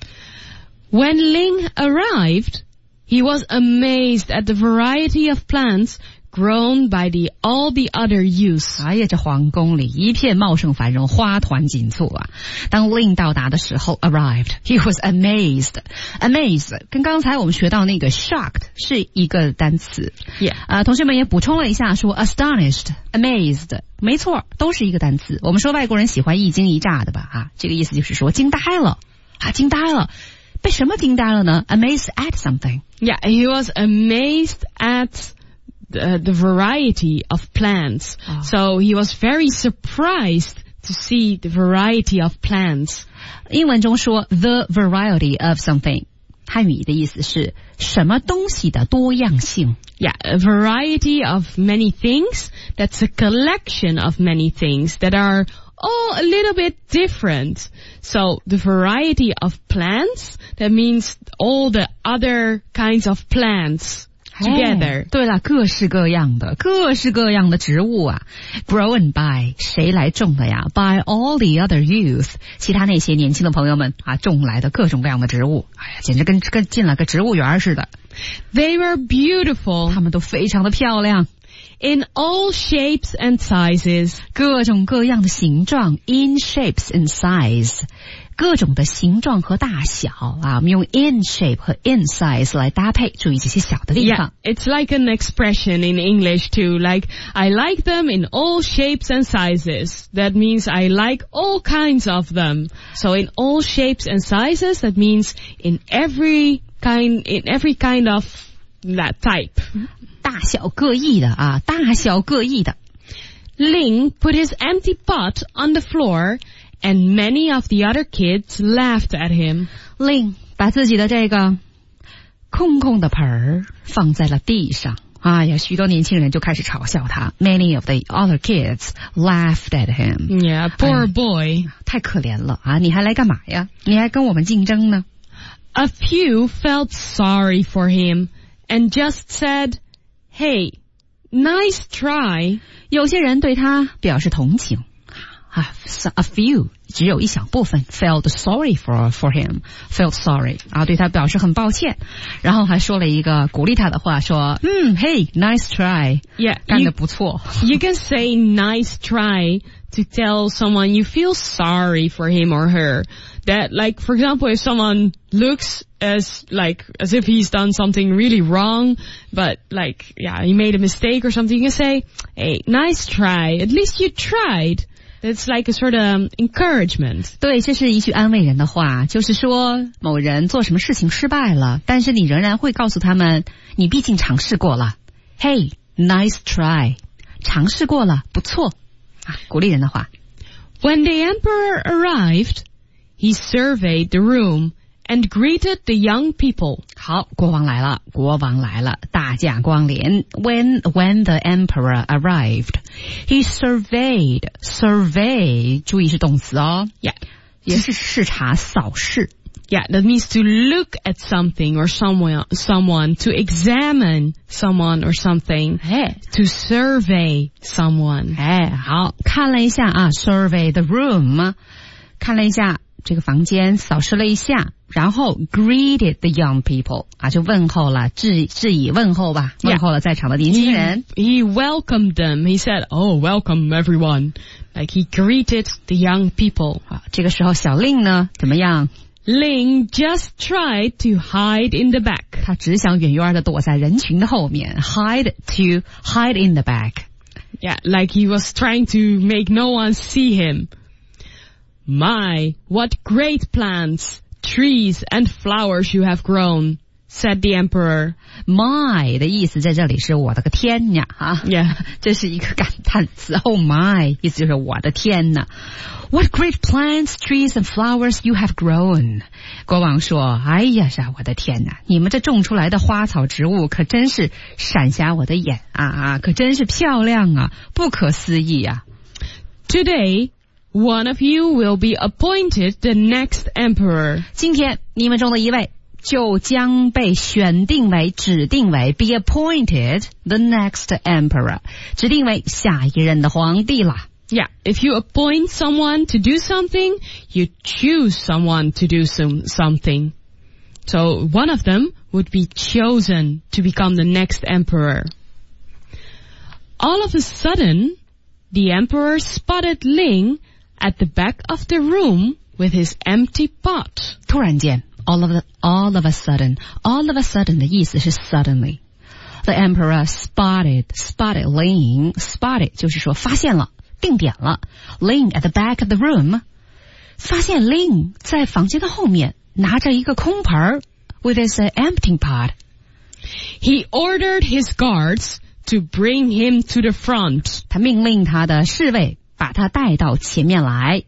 When Ling arrived, he was amazed at the variety of plants grown by the all the other youths. 哎呀，这皇宫里一片茂盛繁荣，花团锦簇啊！当 Ling 到达的时候 ，arrived, he was amazed. Amazed 跟刚才我们学到那个 shocked 是一个单词。 Yeah. 啊，同学们也补充了一下，说 astonished, amazed， 没错，都是一个单词。我们说外国人喜欢一惊一乍的吧？啊，这个意思就是说惊呆了啊，惊呆了。被什么惊呆了呢 ？Amazed at something. Yeah, he was amazed at The, the variety of plants. Oh. So he was very surprised to see the variety of plants. 英文中说 the variety of something， 汉语的意思是什么东西的多样性。 Yeah, a variety of many things. That's a collection of many things that are all a little bit different. So the variety of plants, that means all the other kinds of plants together. 对了，各式各样的各式各样的植物啊 grown by 谁来种的呀 by all the other youth 其他那些年轻的朋友们啊种来的各种各样的植物，哎呀，简直跟跟进了个植物园似的。 They were beautiful. 它们都非常的漂亮， In all shapes and sizes. 各种各样的形状 in shapes and size， 各种的形状和大小啊，我们用 in shape 和 in size 来搭配，注意这些小的地方。 Yeah, it's like an expression in English too, like, I like them in all shapes and sizes. That means I like all kinds of them. So in all shapes and sizes, that means in every kind, in every kind of that type. 大小各异的啊，大小各异的。 Ling put his empty pot on the floor, and many of the other kids laughed at him. Ling 把自己的这个空空的盆儿放在了地上，哎呀，许多年轻人就开始嘲笑他。Many of the other kids laughed at him. Yeah, poor boy. 太可怜了啊！你还来干嘛呀？你还跟我们竞争呢？ A few felt sorry for him and just said, Hey, nice try. 有些人对他表示同情啊 ，a few 只有一小部分 felt sorry for for him, felt sorry 啊，对他表示很抱歉，然后还说了一个鼓励他的话，说，嗯 ，Hey, nice try. Yeah, 干 you, 得不错。 you can say nice try to tell someone you feel sorry for him or her. That, like, for example, if someone looks as, like, as if he's done something really wrong, but, like, yeah, he made a mistake or something, you can say, hey, nice try. At least you tried. It's like a sort of encouragement. 对，这是一句安慰人的话，就是说某人做什么事情失败了，但是你仍然会告诉他们，你毕竟尝试过了。Hey, nice try. 尝试过了，不错啊，鼓励人的话。 When the emperor arrived, he surveyed the room and greeted the young people. 好，国王来了，国王来了，大驾光临。When when the emperor arrived, he surveyed, survey， 注意是动词哦。 Yeah. 也是视察、扫视。 Yeah, that means to look at something or someone, someone, to examine someone or something, 哎 to survey someone. 哎，好，看了一下啊 ，survey the room， 看了一下这个房间扫视了一下，然后 greeted the young people 啊，就问候了，致致以问候吧， Yeah. 问候了在场的年轻人。 He, he welcomed them. He said, "Oh, welcome everyone." Like he greeted the young people. 啊，这个时候小令呢怎么样？ Ling just tried to hide in the back. 他只想远远的躲在人群的后面 ，hide to hide in the back。 Yeah, like he was trying to make no one see him. My, what great plants, trees and flowers you have grown, said the emperor. My 的意思在这里是我的个天呀啊 Yeah. 这是一个感叹词 Oh my 意思就是我的天呐 What great plants, trees and flowers you have grown 国王说哎呀是我的天呐你们这种出来的花草植物可真是闪瞎我的眼啊啊可真是漂亮啊不可思议啊 Today, one of you will be appointed the next emperor. 今天你们中的一位就将被选定为指定为 be appointed the next emperor 指定为下一任的皇帝了 Yeah, if you appoint someone to do something, you choose someone to do some, something. So one of them would be chosen to become the next emperor. All of a sudden, the emperor spotted Ling at the back of the room with his empty pot. 突然间 all of, the, all of a sudden all of a sudden 的意思是 suddenly the emperor spotted spotted Ling spotted 就是说发现了定点了 Ling at the back of the room 发现 Ling 在房间的后面拿着一个空盆 with his uh, empty pot He ordered his guards to bring him to the front. 他命令他的侍卫把他带到前面来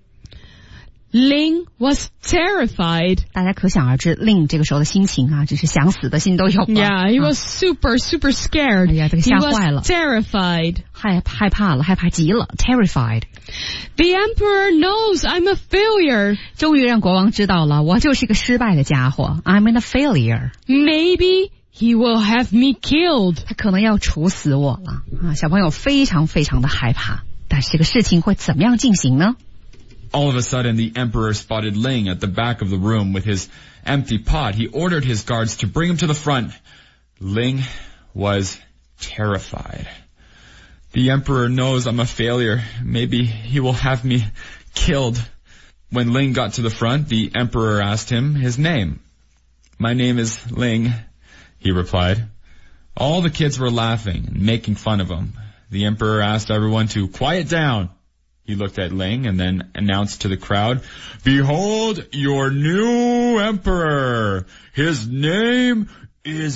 Ling was terrified. 大家可想而知 Ling 这个时候的心情啊只是想死的心都有了 Yeah, he was super, super scared. 哎呀这个 He 吓坏了 was terrified. 害害怕了害怕极了 terrified The emperor knows I'm a failure. 终于让国王知道了我就是一个失败的家伙 I'm in a failure Maybe he will have me killed. 他可能要处死我了啊！小朋友非常非常的害怕，但是这个事情会怎么样进行呢 All of a sudden, the emperor spotted Ling at the back of the room with his empty pot. He ordered his guards to bring him to the front. Ling was terrified. The emperor knows I'm a failure. Maybe he will have me killed. When Ling got to the front, the emperor asked him his name. My name is Ling, he replied. All the kids were laughing and making fun of him. The emperor asked everyone to quiet down. He looked at Ling and then announced to the crowd, Behold your new emperor. His name is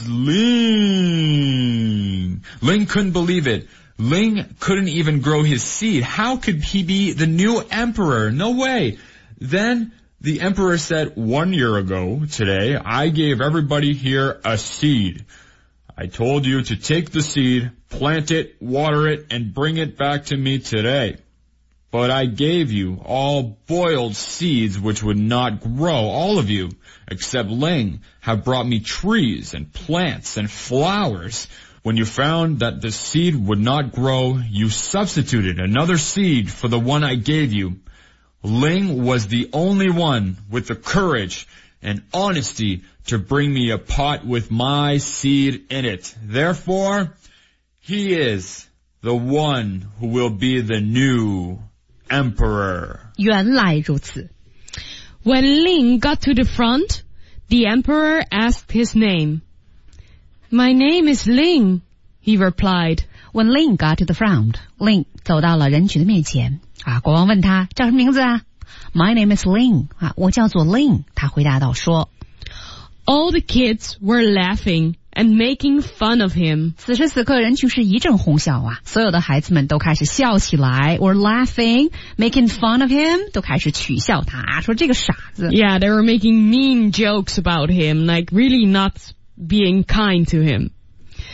Ling. Ling couldn't believe it. Ling couldn't even grow his seed. How could he be the new emperor? No way. Then the emperor said, One year ago today, I gave everybody here a seed. I told you to take the seed, plant it, water it, and bring it back to me today. But I gave you all boiled seeds which would not grow. All of you, except Ling, have brought me trees and plants and flowers. When you found that the seed would not grow, you substituted another seed for the one I gave you. Ling was the only one with the courage and honesty to bring me a pot with my seed in it. Therefore, he is the one who will be the new emperor. 原来如此 When Ling got to the front, the emperor asked his name. My name is Ling, he replied. When Ling got to the front, Ling 走到了人群的面前啊，国王问他叫什么名字啊 My name is Ling 啊，我叫做 Ling 他回答道说 All the kids were laughing and making fun of him. 此时此刻人群是一阵哄笑啊，所有的孩子们都开始笑起来 were laughing, making fun of him 都开始取笑他说这个傻子 Yeah, they were making mean jokes about him, like really not being kind to him.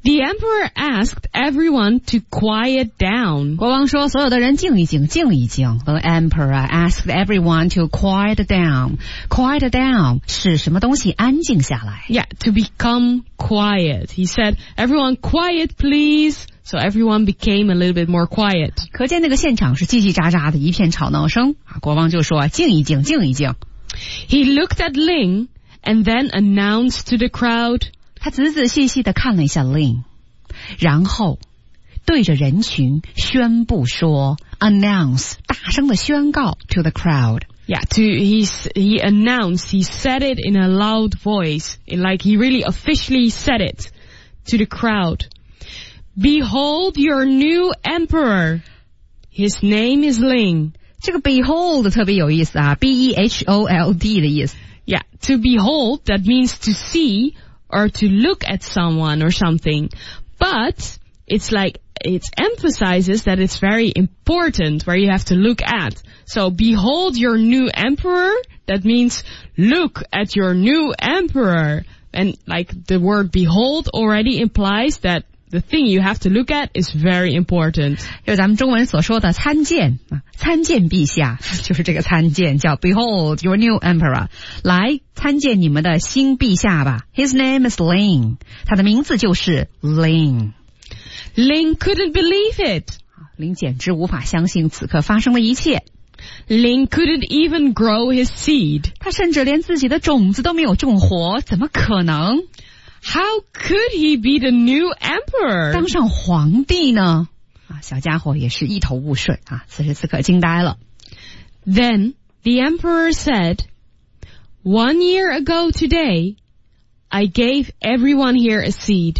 The emperor asked everyone to quiet down. 国王说所有的人静一静，静一静。The emperor asked everyone to quiet down. Quiet down 是什么东西安静下来。 Yeah, to become quiet. He said, everyone quiet please. So everyone became a little bit more quiet. 可见那个现场是叽叽喳喳的一片吵闹声。国王就说静一静，静一静。 He looked at Ling and then announced to the crowd. 他仔仔细细地看了一下 Ling， 然后对着人群宣布说 announce 大声地宣告 to the crowd. Yeah, to he he announced, he said it in a loud voice, like he really officially said it to the crowd. Behold your new emperor. His name is Ling. 这个 behold 特别有意思啊 ，B E H O L D 的意思。 Yeah, to behold, that means to see or to look at someone or something. But it's like, it emphasizes that it's very important where you have to look at. So behold your new emperor, that means look at your new emperor. And like the word behold already implies that the thing you have to look at is very important. 就是咱们中文所说的参见啊，参见陛下，就是这个参见叫 Behold your new emperor， 来参见你们的新陛下吧。His name is Ling， 他的名字就是 Ling。 Ling couldn't believe it. 林简直无法相信此刻发生的一切。 Ling couldn't even grow his seed. 他甚至连自己的种子都没有种活，怎么可能？ How could he be the new emperor? 当上皇帝呢？啊，小家伙也是一头雾水啊，此时此刻惊呆了。 Then the emperor said, One year ago today, I gave everyone here a seed.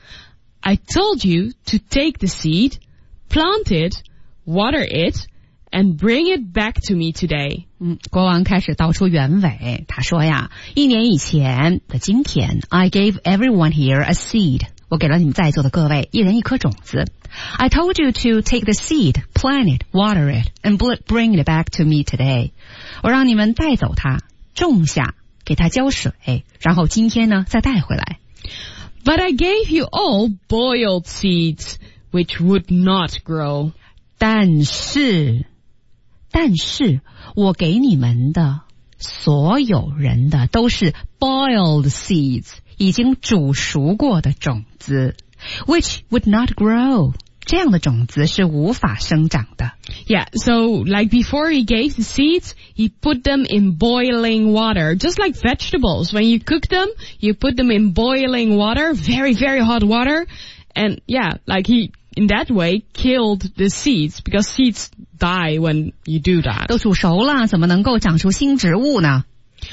I told you to take the seed, plant it, water it, and bring it back to me today. 嗯，国王开始道出原委。他说呀，一年以前的今天 ，I gave everyone here a seed. 我给了你们在座的各位一人一颗种子。I told you to take the seed, plant it, water it, and bring it back to me today. 我让你们带走它，种下，给它浇水，然后今天呢再带回来。 But I gave you all boiled seeds, which would not grow. 但是。但是我给你们的所有人的都是 boiled seeds， 已经煮熟过的种子 which would not grow， 这样的种子是无法生长的。 Yeah, so like before he gave the seeds, he put them in boiling water, just like vegetables. When you cook them, you put them in boiling water, very, very hot water. And yeah, like he, in that way, killed the seeds, because seeds die when you do that. 都煮熟了，怎么能够长出新植物呢？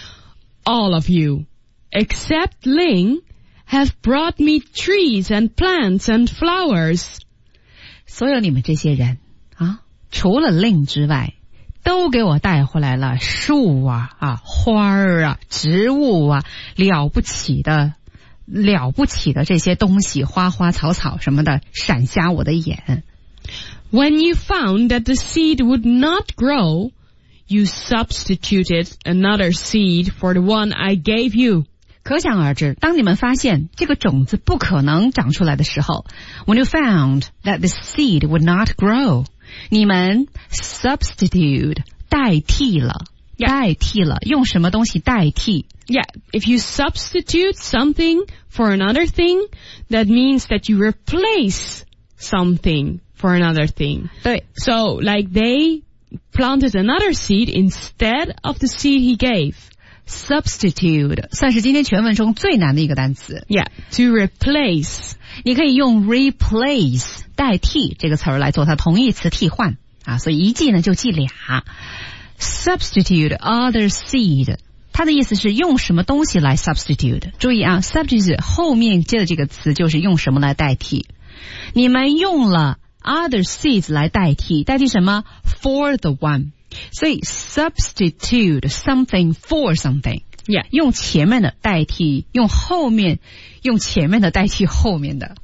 All of you, except Ling, have brought me trees and plants and flowers. 所有你们这些人啊，除了 Ling 之外，都给我带回来了树啊啊花儿啊植物啊，了不起的了不起的这些东西，花花草草什么的，闪瞎我的眼。 When you found that the seed would not grow, you substituted another seed for the one I gave you. 可想而知，当你们发现这个种子不可能长出来的时候 when you found that the seed would not grow, 你们 substitute 代替了， Yeah. 代替了，用什么东西代替？ Yeah, if you substitute something for another thing, that means that you replace something for another thing. 对 So, like they planted another seed instead of the seed he gave. substitute 算是今天全文中最难的一个单词。 Yeah, to replace. 你可以用 replace 代替这个词儿来做它同义词替换啊，所以一记呢就记俩。substitute other seed， 它的意思是用什么东西来 substitute。注意啊 ，substitute 后面接的这个词就是用什么来代替。你们用了 other seeds 来代替，代替什么 ？for the one。所以 substitute something for something， Yeah. 用前面的代替，用后面，用前面的代替后面的。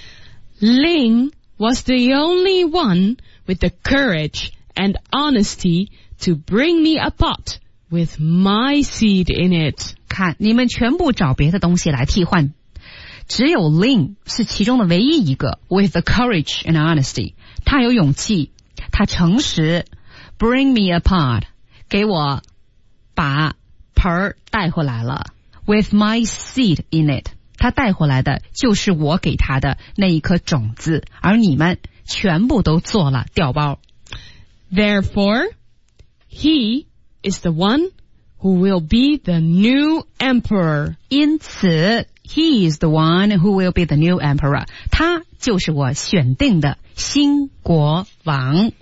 Ling was the only one with the courage and honesty to bring me a pot with my seed in it. 看，你们全部找别的东西来替换， 只有 Ling 是其中的唯一一个 with the courage and honesty， 他有勇气，他诚实 bring me a pot， 给我把盆儿带回来了 with my seed in it， 他带回来的就是我给他的那一颗种子，而你们全部都做了调包。 Therefore, he is the one who will be the new emperor. 因此 he is the one who will be the new emperor， 他就是我选定的新国王。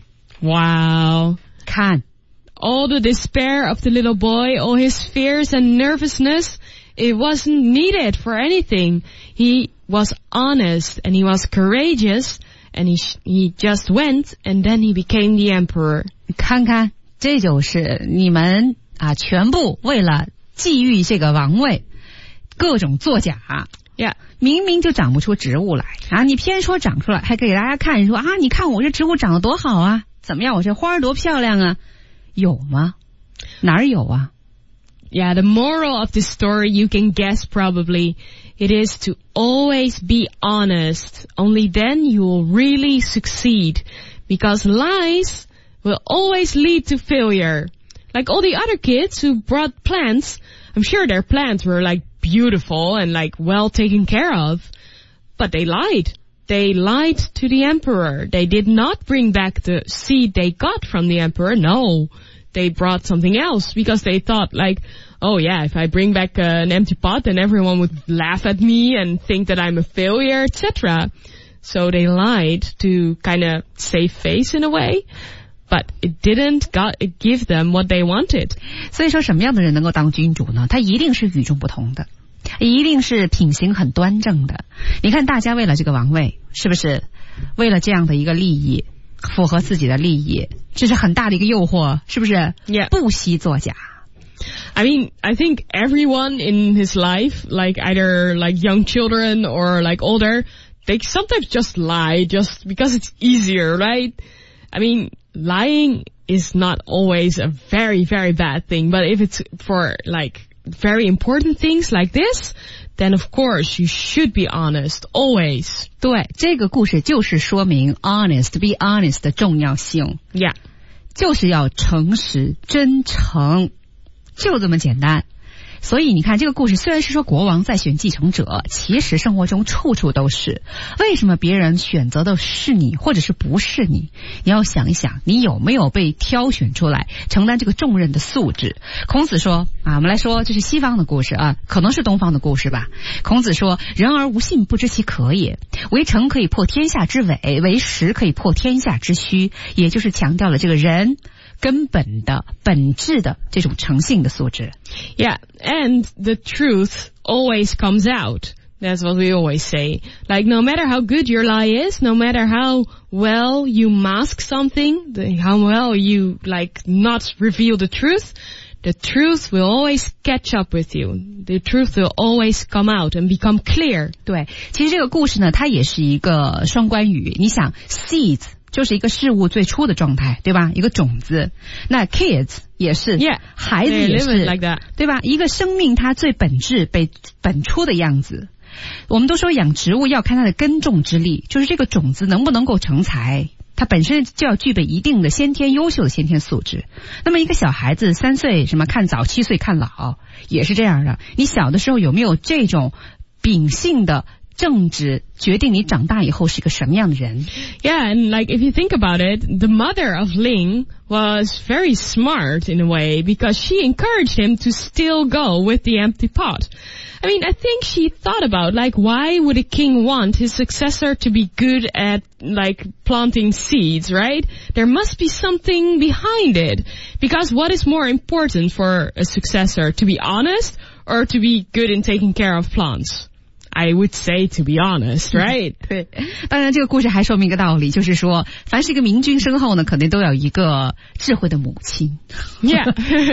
Wow. 看 All the despair of the little boy, all his fears and nervousness, it wasn't needed for anything. He was honest and he was courageous and he, he just went and then he became the emperor. 看看，这就是你们啊，全部为了觊觎这个王位，各种作假。 Yeah. 明明就长不出植物来啊，你偏说长出来，还给大家看说啊，你看我这植物长得多好啊，怎么样，我这花儿多漂亮啊，有吗？哪儿有啊？ Yeah, the moral of this story you can guess probably. It is to always be honest. Only then you will really succeed. Because lies will always lead to failure. Like all the other kids who brought plants, I'm sure their plants were like beautiful and like well taken care of. But they lied. They lied to the emperor. They did not bring back the seed they got from the emperor. No, they brought something else because they thought like, oh yeah, if I bring back uh, an empty pot, then everyone would laugh at me and think that I'm a failure, et cetera. So they lied to kind of save face in a way. But it didn't got, it give them what they wanted. 所以说什么样的人能够当君主呢？他一定是与众不同的，一定是品行很端正的。你看大家为了这个王位，是不是为了这样的一个利益，符合自己的利益，这是很大的一个诱惑，是不是？ Yeah. 不惜作假。 I mean, I think everyone in his life, like either like young children or like older, they sometimes just lie just because it's easier, right? I mean, lying is not always a very, very bad thing, but if it's for like very important things like this, then of course you should be honest, always. 对，这个故事就是说明 honest, be honest 的重要性。 Yeah. 就是要诚实、真诚，就这么简单。所以你看这个故事虽然是说国王在选继承者，其实生活中处处都是。为什么别人选择的是你或者是不是你？你要想一想，你有没有被挑选出来承担这个重任的素质。孔子说啊，我们来说这是西方的故事啊，可能是东方的故事吧。孔子说，人而无信，不知其可也。为诚可以破天下之伪，为实可以破天下之虚，也就是强调了这个人根本的本质的这种诚信的素质。 Yeah, and the truth always comes out. That's what we always say. Like, no matter how good your lie is, no matter how well you mask something, the, how well you, like, not reveal the truth, the truth will always catch up with you. The truth will always come out and become clear. 对，其实这个故事呢，它也是一个双关语。你想 seeds就是一个事物最初的状态，对吧？一个种子。那 kids 也是， Yeah, 孩子也是 like that. 对吧？一个生命它最本质被本初的样子。我们都说养植物要看它的根种之力，就是这个种子能不能够成材，它本身就要具备一定的先天优秀的先天素质。那么一个小孩子三岁什么看早，七岁看老，也是这样的。你小的时候有没有这种秉性的正直，决定你长大以后是个什么样的人。 Yeah, and like if you think about it, the mother of Ling was very smart in a way because she encouraged him to still go with the empty pot. I mean, I think she thought about like why would a king want his successor to be good at like planting seeds, right? There must be something behind it. Because what is more important for a successor, to be honest or to be good in taking care of plants?I would say to be honest, right? 对，当然这个故事还说明一个道理，就是说，凡是一个明君身后呢，肯定都有一个智慧的母亲。 Yeah.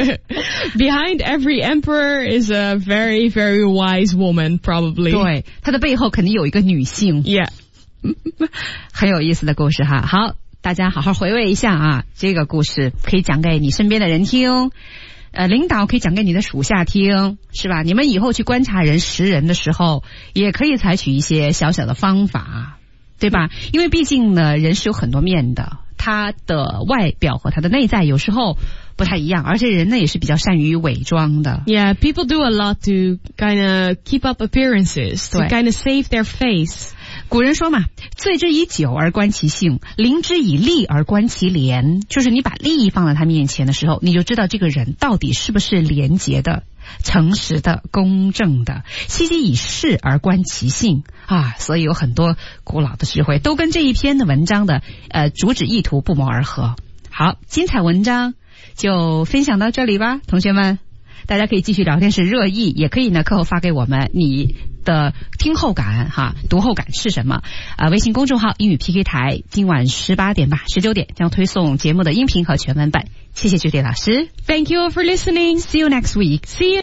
Behind every emperor is a very, very wise woman, probably. 对，她的背后肯定有一个女性。 Yeah. 很有意思的故事哈。好，大家好好回味一下啊，这个故事可以讲给你身边的人听。 呃，领导可以讲给你的属下听，是吧？你们以后去观察人识人的时候，也可以采取一些小小的方法，对吧？因为毕竟呢，人是有很多面的，他的外表和他的内在有时候不太一样，而且人呢也是比较善于伪装的。 Yeah, people do a lot to kind of keep up appearances, to kind of save their face. 古人说嘛，醉之以酒而观其性，临之以利而观其廉。就是你把利益放在他面前的时候，你就知道这个人到底是不是廉洁的、诚实的、公正的。息之以势而观其性啊，所以有很多古老的智慧都跟这一篇的文章的呃主旨意图不谋而合。好，精彩文章就分享到这里吧，同学们。大家可以继续聊天室热议，也可以呢课后发给我们你的听后感哈，读后感是什么？啊、呃，微信公众号英语 P K 台，今晚十八点吧，十九点将推送节目的音频和全文版。谢谢Judy老师 ，Thank you all for listening. See you next week. See you.